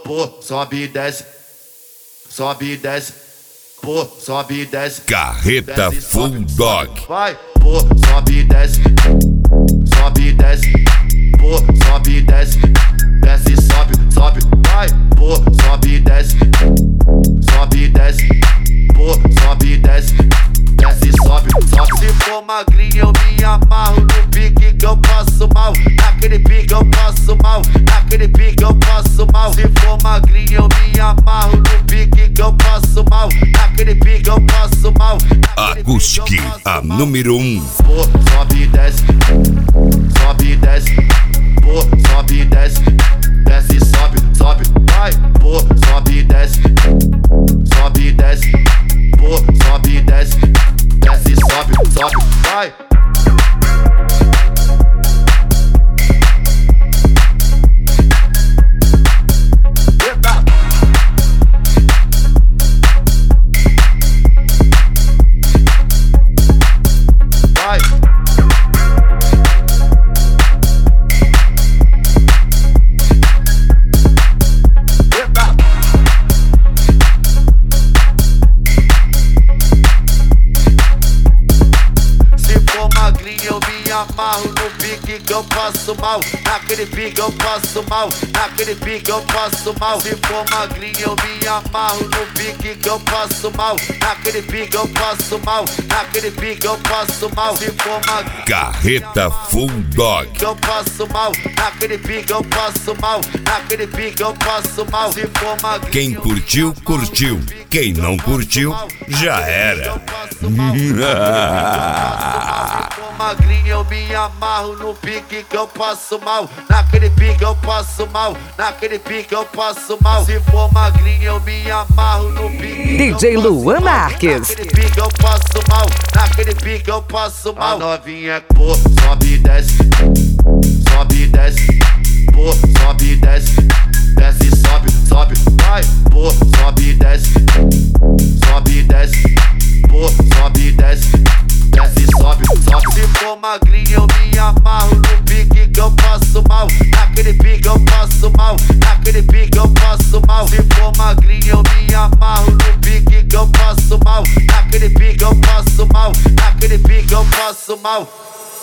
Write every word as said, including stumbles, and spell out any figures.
pô, sobe e desce, sobe e desce, pô, sobe e desce. Carreta desce, Full sobe, Dog. sobe, vai, pô, sobe e desce, sobe e desce, pô, sobe e desce, desce, sobe, sobe, vai, pô, sobe e desce, sobe e desce, pô, sobe e desce, desce, sobe, sobe. Se for magrinho eu me amarro no pique que eu passo mal, naquele pique eu passo mal, naquele pique eu passo mal. Se for magrinho eu me amarro no pique que eu passo mal, naquele pique eu passo mal. Aguski, a número um. Pô, sobe e desce, sobe e desce, pô, sobe e desce, desce, sobe, sobe, vai, pô, sobe e desce, sobe e desce, pô, sobe e desce, desce, sobe, sobe, vai. Eu me amarro no pique que eu passo mal, naquele pique eu passo mal, naquele pique eu passo mal. Se for magrinho eu me amarro no pique que eu passo mal, naquele pique eu passo mal, naquele pique eu passo mal. Se for magrinho, Carreta Full Dog. que eu passo mal, naquele pique eu passo mal, naquele pique eu passo mal. Se for magrinho, Quem curtiu, curtiu. Quem não curtiu, já era. magrinho eu me amarro no pique que eu passo mal, naquele pique eu passo mal, naquele pique eu passo mal. Se for magrinho eu me amarro no pique D J Luan Marques. naquele pique eu passo mal, naquele pique eu passo mal. A novinha pô, sobe e desce, sobe e desce, pô, sobe e desce, desce, sobe, sobe, vai, pô, sobe e desce, sobe e desce, pô, sobe e desce, desce, sobe, sobe. Se for magrinho eu me amarro no pique que eu passo mal, naquele pique eu passo mal, naquele pique eu passo mal. Se for magrinho eu me amarro no pique que eu passo mal, naquele pique eu passo mal, naquele pique eu passo mal.